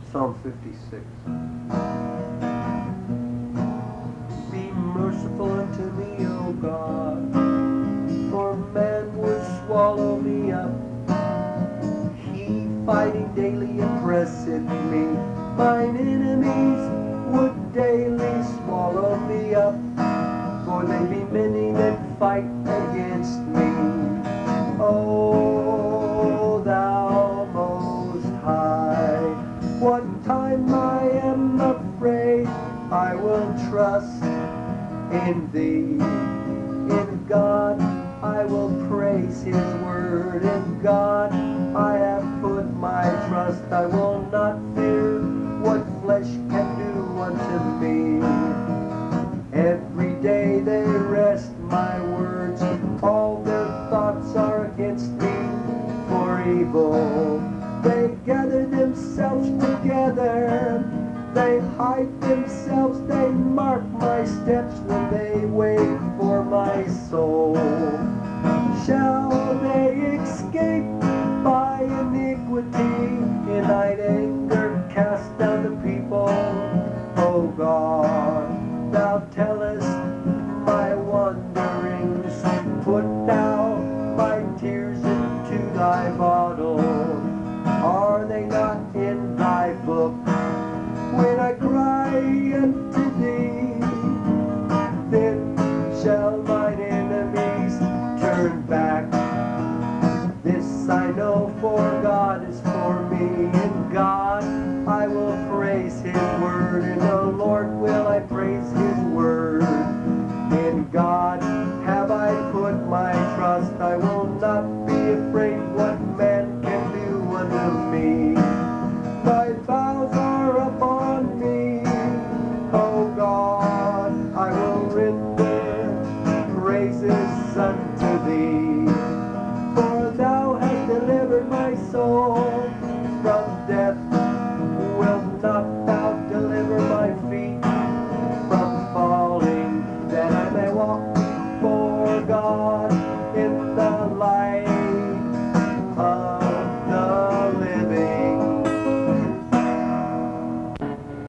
Psalm 56. Be merciful unto me, O God, for man would swallow me up. He fighting daily oppresseth me. Mine enemies would daily swallow me up, for they be many that fight against me. O thou most high, one time I am afraid, I will trust in thee. In God I will praise his word. In God I have put my trust. I will not fear what flesh can do unto me. Every day they wrest my words. All their thoughts are against me for evil. They gather themselves together. They hide themselves. They mark my steps when they wait for my soul. Shall they escape by iniquity? In thine anger cast down the people. O God, thou tellest my wanderings. Put thou my tears into thy bottle. Are they not in thy book? When I cry unto thee, then shall mine enemies turn back. This I know, for God is for me. In God I will praise his word. In the Lord will I praise his word. In God have I put my trust. I will not be afraid what man can do unto me. Thy vows are upon me, O God. I will render praises unto thee.